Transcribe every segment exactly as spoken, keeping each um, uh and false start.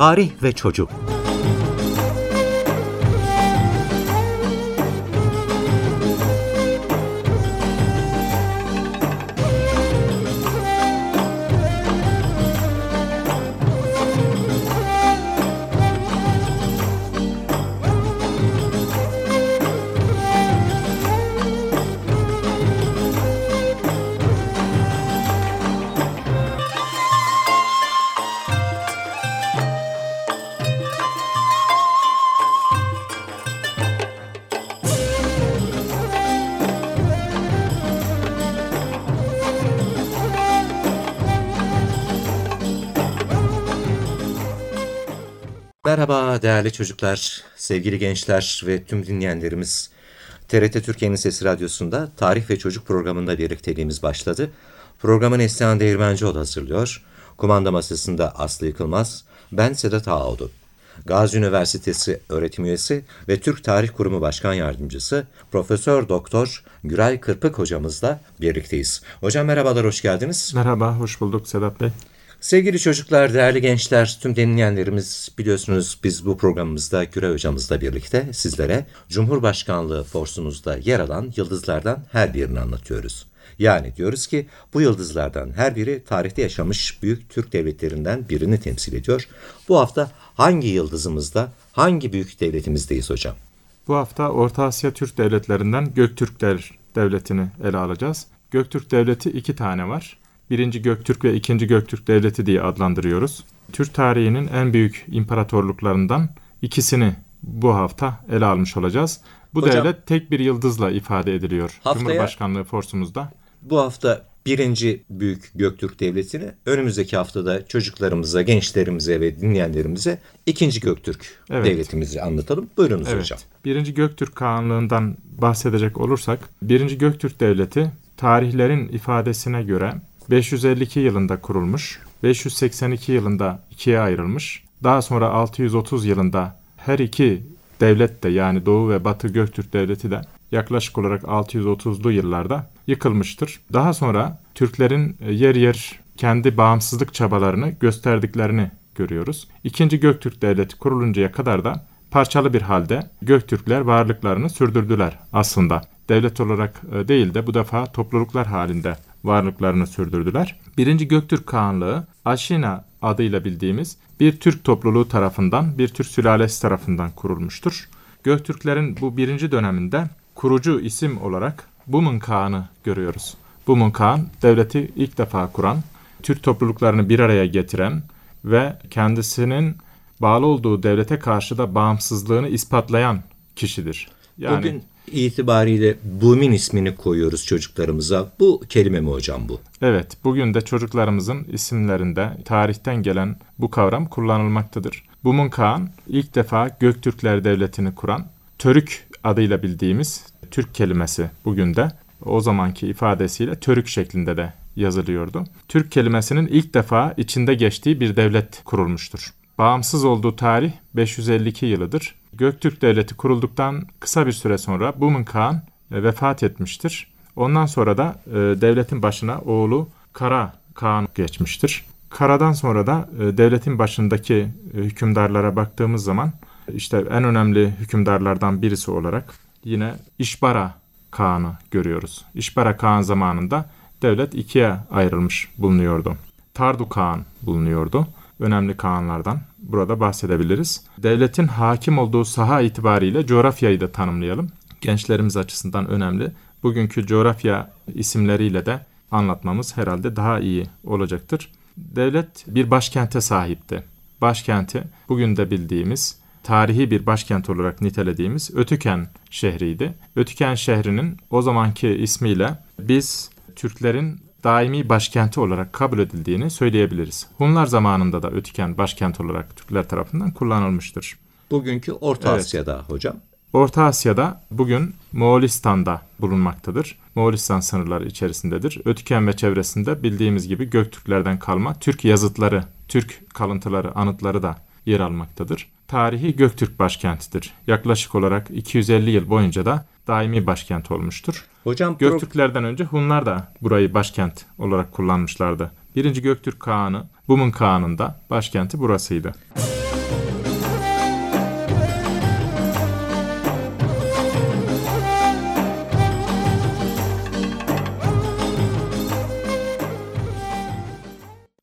Tarih ve Çocuk. Merhaba değerli çocuklar, sevgili gençler ve tüm dinleyenlerimiz. T R T Türkiye'nin Sesi Radyosu'nda Tarih ve Çocuk programında birlikteliğimiz başladı. Programı Neslihan Değirmencioğlu hazırlıyor. Kumanda masasında Aslı Yıkılmaz, ben Sedat Ağaoğlu. Gazi Üniversitesi öğretim üyesi ve Türk Tarih Kurumu Başkan Yardımcısı Profesör Doktor Güray Kırpık hocamızla birlikteyiz. Hocam merhabalar, hoş geldiniz. Merhaba, hoş bulduk Sedat Bey. Sevgili çocuklar, değerli gençler, tüm dinleyenlerimiz, biliyorsunuz biz bu programımızda Güray hocamızla birlikte sizlere Cumhurbaşkanlığı forsumuzda yer alan yıldızlardan her birini anlatıyoruz. Yani diyoruz ki bu yıldızlardan her biri tarihte yaşamış büyük Türk devletlerinden birini temsil ediyor. Bu hafta hangi yıldızımızda, hangi büyük devletimizdeyiz hocam? Bu hafta Orta Asya Türk devletlerinden Göktürkler Devleti'ni ele alacağız. Göktürk Devleti iki tane var. Birinci Göktürk ve ikinci Göktürk Devleti diye adlandırıyoruz. Türk tarihinin en büyük imparatorluklarından ikisini bu hafta ele almış olacağız. Bu Hocam, devlet tek bir yıldızla ifade ediliyor haftaya, Cumhurbaşkanlığı forsumuzda. Bu hafta birinci büyük Göktürk Devleti'ni, önümüzdeki haftada çocuklarımıza, gençlerimize ve dinleyenlerimize ikinci Göktürk evet. Devletimizi anlatalım. Buyurunuz evet. hocam. Birinci Göktürk Kağanlığı'ndan bahsedecek olursak, birinci Göktürk Devleti tarihlerin ifadesine göre beş yüz elli iki yılında kurulmuş, beş yüz seksen iki yılında ikiye ayrılmış, daha sonra altı yüz otuz yılında her iki devlet de, yani Doğu ve Batı Göktürk Devleti de yaklaşık olarak altı yüz otuzlu yıllarda yıkılmıştır. Daha sonra Türklerin yer yer kendi bağımsızlık çabalarını gösterdiklerini görüyoruz. İkinci Göktürk Devleti kuruluncaya kadar da parçalı bir halde Göktürkler varlıklarını sürdürdüler aslında. Devlet olarak değil de bu defa topluluklar halinde varlıklarını sürdürdüler. Birinci Göktürk Kağanlığı, Aşina adıyla bildiğimiz bir Türk topluluğu tarafından, bir Türk sülalesi tarafından kurulmuştur. Göktürklerin bu birinci döneminde kurucu isim olarak Bumun Kağan'ı görüyoruz. Bumun Kağan, devleti ilk defa kuran, Türk topluluklarını bir araya getiren ve kendisinin bağlı olduğu devlete karşı da bağımsızlığını ispatlayan kişidir. Yani bugün itibariyle Bumin ismini koyuyoruz çocuklarımıza. Bu kelime mi hocam bu? Evet, bugün de çocuklarımızın isimlerinde tarihten gelen bu kavram kullanılmaktadır. Bumun Kağan ilk defa Göktürkler Devleti'ni kuran, Törük adıyla bildiğimiz Türk kelimesi bugün de o zamanki ifadesiyle Törük şeklinde de yazılıyordu. Türk kelimesinin ilk defa içinde geçtiği bir devlet kurulmuştur. Bağımsız olduğu tarih beş yüz elli iki yılıdır. Göktürk Devleti kurulduktan kısa bir süre sonra Bumun Kağan e, vefat etmiştir. Ondan sonra da e, devletin başına oğlu Kara Kağan geçmiştir. Kara'dan sonra da e, devletin başındaki e, hükümdarlara baktığımız zaman işte en önemli hükümdarlardan birisi olarak yine İşbara Kağan'ı görüyoruz. İşbara Kağan zamanında devlet ikiye ayrılmış bulunuyordu. Tardu Kağan bulunuyordu. Önemli kağanlardan burada bahsedebiliriz. Devletin hakim olduğu saha itibariyle coğrafyayı da tanımlayalım. Gençlerimiz açısından önemli. Bugünkü coğrafya isimleriyle de anlatmamız herhalde daha iyi olacaktır. Devlet bir başkente sahipti. Başkenti bugün de bildiğimiz, tarihi bir başkent olarak nitelediğimiz Ötüken şehriydi. Ötüken şehrinin o zamanki ismiyle biz Türklerin daimi başkenti olarak kabul edildiğini söyleyebiliriz. Hunlar zamanında da Ötüken başkent olarak Türkler tarafından kullanılmıştır. Bugünkü Orta evet. Asya'da hocam. Orta Asya'da bugün Moğolistan'da bulunmaktadır. Moğolistan sınırları içerisindedir. Ötüken ve çevresinde bildiğimiz gibi Göktürklerden kalma Türk yazıtları, Türk kalıntıları, anıtları da yer almaktadır. Tarihi Göktürk başkentidir. Yaklaşık olarak iki yüz elli yıl boyunca da daimi başkent olmuştur. Hocam, Göktürklerden önce Hunlar da burayı başkent olarak kullanmışlardı. Birinci Göktürk Kağanı, Bumun Kağan'ın da başkenti burasıydı.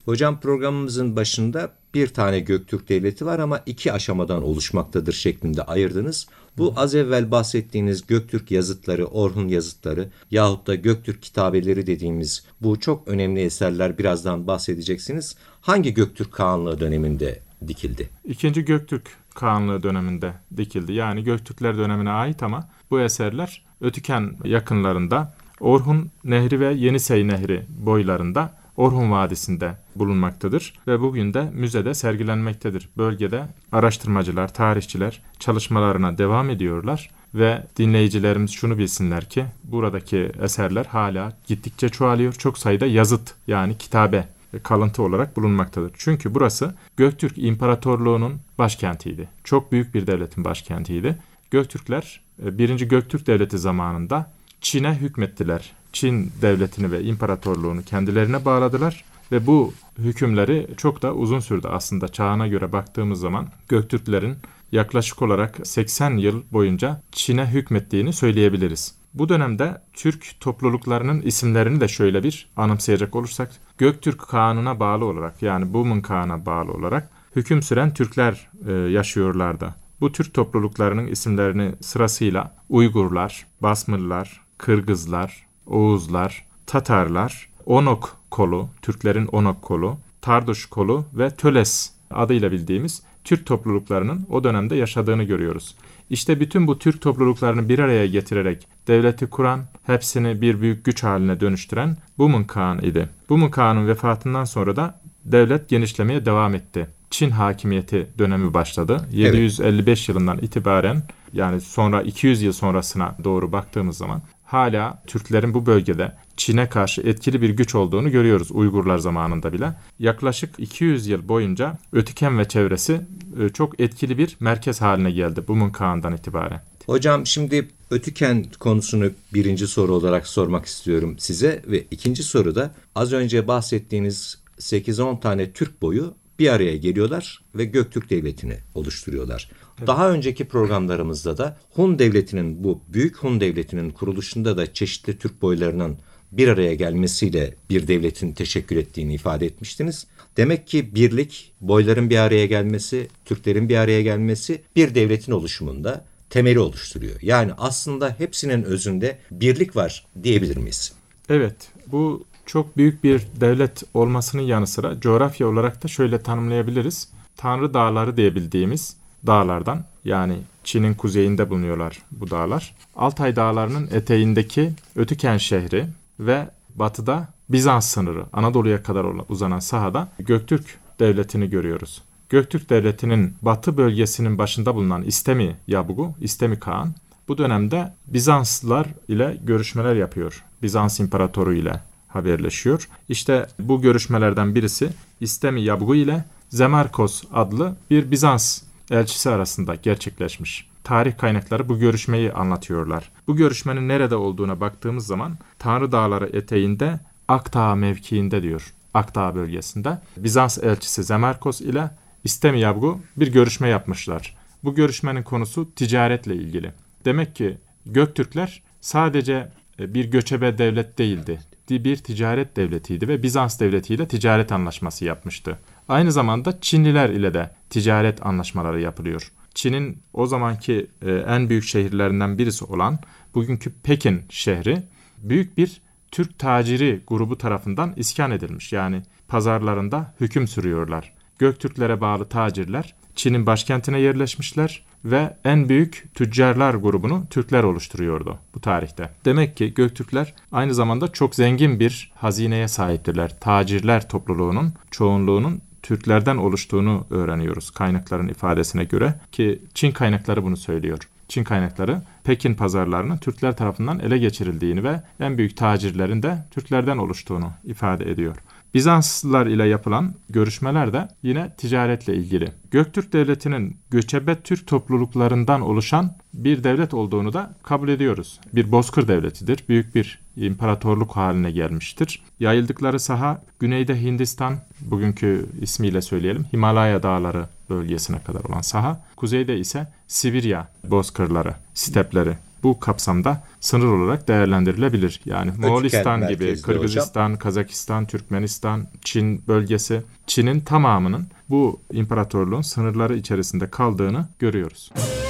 Hocam programımızın başında bir tane Göktürk Devleti var ama iki aşamadan oluşmaktadır şeklinde ayırdınız. Bu az evvel bahsettiğiniz Göktürk yazıtları, Orhun yazıtları yahut da Göktürk kitabeleri dediğimiz bu çok önemli eserler, birazdan bahsedeceksiniz. Hangi Göktürk Kağanlığı döneminde dikildi? İkinci Göktürk Kağanlığı döneminde dikildi. Yani Göktürkler dönemine ait ama bu eserler Ötüken yakınlarında Orhun Nehri ve Yenisey Nehri boylarında Orhun Vadisi'nde bulunmaktadır ve bugün de müzede sergilenmektedir. Bölgede araştırmacılar, tarihçiler çalışmalarına devam ediyorlar ve dinleyicilerimiz şunu bilsinler ki buradaki eserler hala gittikçe çoğalıyor. Çok sayıda yazıt yani kitabe kalıntı olarak bulunmaktadır. Çünkü burası Göktürk İmparatorluğu'nun başkentiydi. Çok büyük bir devletin başkentiydi. Göktürkler birinci Göktürk Devleti zamanında Çin'e hükmettiler. Çin devletini ve imparatorluğunu kendilerine bağladılar ve bu hükümleri çok da uzun sürdü aslında. Çağına göre baktığımız zaman Göktürklerin yaklaşık olarak seksen yıl boyunca Çin'e hükmettiğini söyleyebiliriz. Bu dönemde Türk topluluklarının isimlerini de şöyle bir anımsayacak olursak, Göktürk Kağan'ına bağlı olarak yani Bumun Kağan'a bağlı olarak hüküm süren Türkler e, yaşıyorlardı. Bu Türk topluluklarının isimlerini sırasıyla Uygurlar, Basmırlar, Kırgızlar, Oğuzlar, Tatarlar, Onok kolu, Türklerin Onok kolu, Tarduş kolu ve Töles adıyla bildiğimiz Türk topluluklarının o dönemde yaşadığını görüyoruz. İşte bütün bu Türk topluluklarını bir araya getirerek devleti kuran, hepsini bir büyük güç haline dönüştüren Bumun Kağan idi. Bumun Kağan'ın vefatından sonra da devlet genişlemeye devam etti. Çin hakimiyeti dönemi başladı. yedi yüz elli beş evet. yılından itibaren yani sonra iki yüz yıl sonrasına doğru baktığımız zaman hala Türklerin bu bölgede Çin'e karşı etkili bir güç olduğunu görüyoruz Uygurlar zamanında bile. Yaklaşık iki yüz yıl boyunca Ötüken ve çevresi çok etkili bir merkez haline geldi Bumun Kağan'dan itibaren. Hocam şimdi Ötüken konusunu birinci soru olarak sormak istiyorum size ve ikinci soruda az önce bahsettiğiniz sekiz on tane Türk boyu bir araya geliyorlar ve Göktürk Devleti'ni oluşturuyorlar. Evet. Daha önceki programlarımızda da Hun Devleti'nin, bu Büyük Hun Devleti'nin kuruluşunda da çeşitli Türk boylarının bir araya gelmesiyle bir devletin teşekkür ettiğini ifade etmiştiniz. Demek ki birlik, boyların bir araya gelmesi, Türklerin bir araya gelmesi bir devletin oluşumunda temeli oluşturuyor. Yani aslında hepsinin özünde birlik var diyebilir miyiz? Evet, bu çok büyük bir devlet olmasının yanı sıra coğrafya olarak da şöyle tanımlayabiliriz. Tanrı Dağları diyebildiğimiz dağlardan, yani Çin'in kuzeyinde bulunuyorlar bu dağlar. Altay Dağları'nın eteğindeki Ötüken şehri ve batıda Bizans sınırı, Anadolu'ya kadar uzanan sahada Göktürk Devleti'ni görüyoruz. Göktürk Devleti'nin batı bölgesinin başında bulunan İstemi Yabgu, İstemi Kağan, bu dönemde Bizanslılar ile görüşmeler yapıyor. Bizans İmparatoru ile haberleşiyor. İşte bu görüşmelerden birisi İstemi Yabgu ile Zemarkos adlı bir Bizans elçisi arasında gerçekleşmiş. Tarih kaynakları bu görüşmeyi anlatıyorlar. Bu görüşmenin nerede olduğuna baktığımız zaman Tanrı Dağları eteğinde Akdağ mevkiinde diyor. Akdağ bölgesinde Bizans elçisi Zemarkos ile İstemi Yabgu bir görüşme yapmışlar. Bu görüşmenin konusu ticaretle ilgili. Demek ki Göktürkler sadece bir göçebe devlet değildi. Bir ticaret devletiydi ve Bizans devletiyle ticaret anlaşması yapmıştı. Aynı zamanda Çinliler ile de ticaret anlaşmaları yapılıyor. Çin'in o zamanki en büyük şehirlerinden birisi olan bugünkü Pekin şehri büyük bir Türk taciri grubu tarafından iskan edilmiş. Yani pazarlarında hüküm sürüyorlar. Göktürklere bağlı tacirler Çin'in başkentine yerleşmişler ve en büyük tüccarlar grubunu Türkler oluşturuyordu bu tarihte. Demek ki Göktürkler aynı zamanda çok zengin bir hazineye sahiptirler. Tacirler topluluğunun çoğunluğunun Türklerden oluştuğunu öğreniyoruz kaynakların ifadesine göre ki Çin kaynakları bunu söylüyor. Çin kaynakları Pekin pazarlarının Türkler tarafından ele geçirildiğini ve en büyük tacirlerin de Türklerden oluştuğunu ifade ediyor. Bizanslılar ile yapılan görüşmeler de yine ticaretle ilgili. Göktürk Devleti'nin göçebe Türk topluluklarından oluşan bir devlet olduğunu da kabul ediyoruz. Bir bozkır devletidir. Büyük bir imparatorluk haline gelmiştir. Yayıldıkları saha güneyde Hindistan, bugünkü ismiyle söyleyelim Himalaya Dağları bölgesine kadar olan saha. Kuzeyde ise Sibirya bozkırları, stepleri. Bu kapsamda sınır olarak değerlendirilebilir. Yani Moğolistan gibi, Kırgızistan, hocam. Kazakistan, Türkmenistan, Çin bölgesi, Çin'in tamamının bu imparatorluğun sınırları içerisinde kaldığını görüyoruz.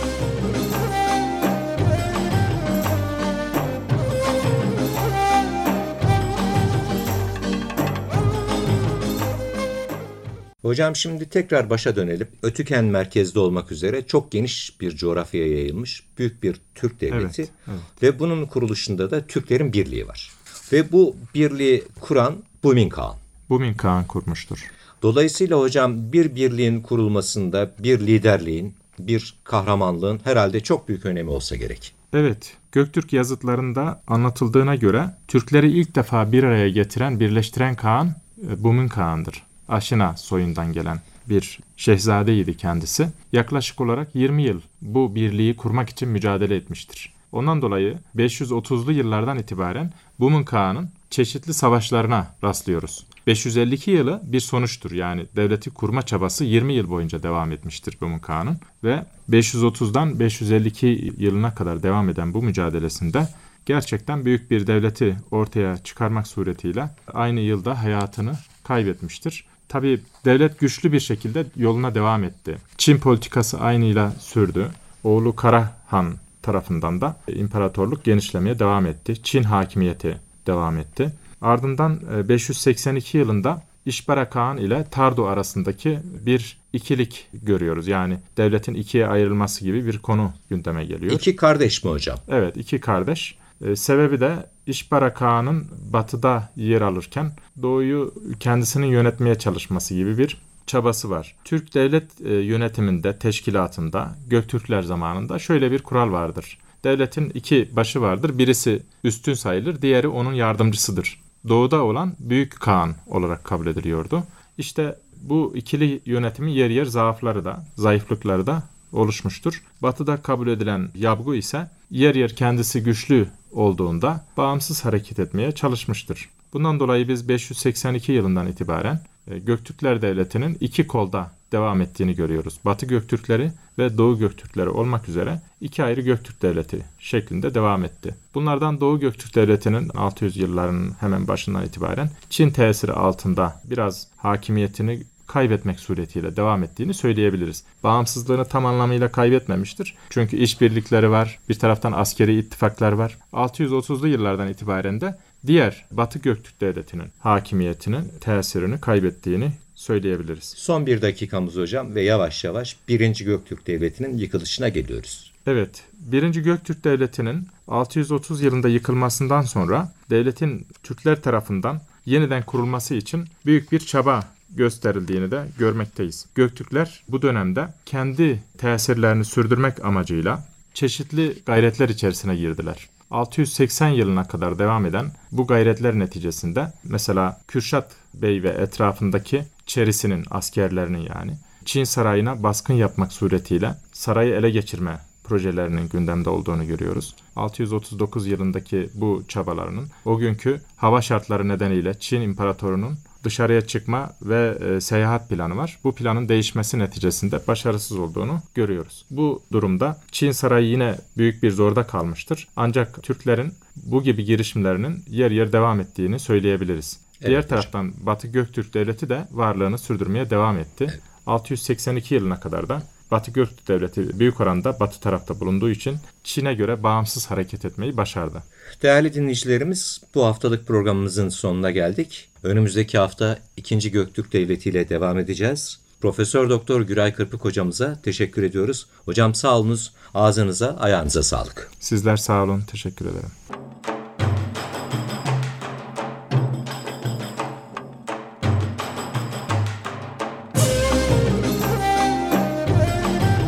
Hocam şimdi tekrar başa dönelim. Ötüken merkezde olmak üzere çok geniş bir coğrafyaya yayılmış büyük bir Türk devleti. Evet, evet. Ve bunun kuruluşunda da Türklerin birliği var. Ve bu birliği kuran Bumin Kağan. Bumin Kağan kurmuştur. Dolayısıyla hocam bir birliğin kurulmasında bir liderliğin, bir kahramanlığın herhalde çok büyük önemi olsa gerek. Evet, Göktürk yazıtlarında anlatıldığına göre Türkleri ilk defa bir araya getiren, birleştiren Kağan Bumin Kağan'dır. Aşina soyundan gelen bir şehzadeydi kendisi. Yaklaşık olarak yirmi yıl bu birliği kurmak için mücadele etmiştir. Ondan dolayı beş yüz otuzlu yıllardan itibaren Bumin Kağan'ın çeşitli savaşlarına rastlıyoruz. beş yüz elli iki yılı bir sonuçtur. Yani devleti kurma çabası yirmi yıl boyunca devam etmiştir Bumin Kağan'ın. Ve beş yüz otuzdan beş yüz elli iki yılına kadar devam eden bu mücadelesinde gerçekten büyük bir devleti ortaya çıkarmak suretiyle aynı yılda hayatını kaybetmiştir. Tabii devlet güçlü bir şekilde yoluna devam etti. Çin politikası aynıyla sürdü. Oğlu Karahan tarafından da imparatorluk genişlemeye devam etti. Çin hakimiyeti devam etti. Ardından beş yüz seksen iki yılında İşbara Kağan ile Tardu arasındaki bir ikilik görüyoruz. Yani devletin ikiye ayrılması gibi bir konu gündeme geliyor. İki kardeş mi hocam? Evet, iki kardeş. Ee, sebebi de İşbara Kağan'ın batıda yer alırken doğuyu kendisinin yönetmeye çalışması gibi bir çabası var. Türk devlet e, yönetiminde, teşkilatında, Göktürkler zamanında şöyle bir kural vardır. Devletin iki başı vardır. Birisi üstün sayılır, diğeri onun yardımcısıdır. Doğuda olan Büyük Kağan olarak kabul ediliyordu. İşte bu ikili yönetimin yer yer zaafları da, zayıflıkları da oluşmuştur. Batıda kabul edilen Yabgu ise yer yer kendisi güçlü olduğunda bağımsız hareket etmeye çalışmıştır. Bundan dolayı biz beş yüz seksen iki yılından itibaren Göktürkler Devleti'nin iki kolda devam ettiğini görüyoruz. Batı Göktürkleri ve Doğu Göktürkleri olmak üzere iki ayrı Göktürk Devleti şeklinde devam etti. Bunlardan Doğu Göktürk Devleti'nin altı yüz yılların hemen başından itibaren Çin tesiri altında biraz hakimiyetini kaybetmek suretiyle devam ettiğini söyleyebiliriz. Bağımsızlığını tam anlamıyla kaybetmemiştir. Çünkü işbirlikleri var, bir taraftan askeri ittifaklar var. altı yüz otuzlu yıllardan itibaren de diğer Batı Göktürk Devleti'nin hakimiyetinin tesirini kaybettiğini söyleyebiliriz. Son bir dakikamız hocam ve yavaş yavaş birinci Göktürk Devleti'nin yıkılışına geliyoruz. Evet, birinci Göktürk Devleti'nin altı yüz otuz yılında yıkılmasından sonra devletin Türkler tarafından yeniden kurulması için büyük bir çaba gösterildiğini de görmekteyiz. Göktürkler bu dönemde kendi tesirlerini sürdürmek amacıyla çeşitli gayretler içerisine girdiler. altı yüz seksen yılına kadar devam eden bu gayretler neticesinde mesela Kürşat Bey ve etrafındaki çerisinin, askerlerinin yani Çin sarayına baskın yapmak suretiyle sarayı ele geçirme projelerinin gündemde olduğunu görüyoruz. altı yüz otuz dokuz yılındaki bu çabalarının o günkü hava şartları nedeniyle Çin İmparatorunun dışarıya çıkma ve e, seyahat planı var. Bu planın değişmesi neticesinde başarısız olduğunu görüyoruz. Bu durumda Çin sarayı yine büyük bir zorda kalmıştır. Ancak Türklerin bu gibi girişimlerinin yer yer devam ettiğini söyleyebiliriz. Evet, Diğer hocam. taraftan Batı Göktürk Devleti de varlığını sürdürmeye devam etti. Evet. altı yüz seksen iki yılına kadar da Batı Göktürk Devleti büyük oranda batı tarafta bulunduğu için Çin'e göre bağımsız hareket etmeyi başardı. Değerli dinleyicilerimiz, bu haftalık programımızın sonuna geldik. Önümüzdeki hafta ikinci Göktürk Devleti ile devam edeceğiz. Profesör Doktor Güray Kırpık hocamıza teşekkür ediyoruz. Hocam sağ olunuz, ağzınıza, ayağınıza sağlık. Sizler sağ olun, teşekkür ederim.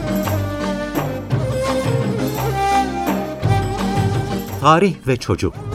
Tarih ve Çocuk.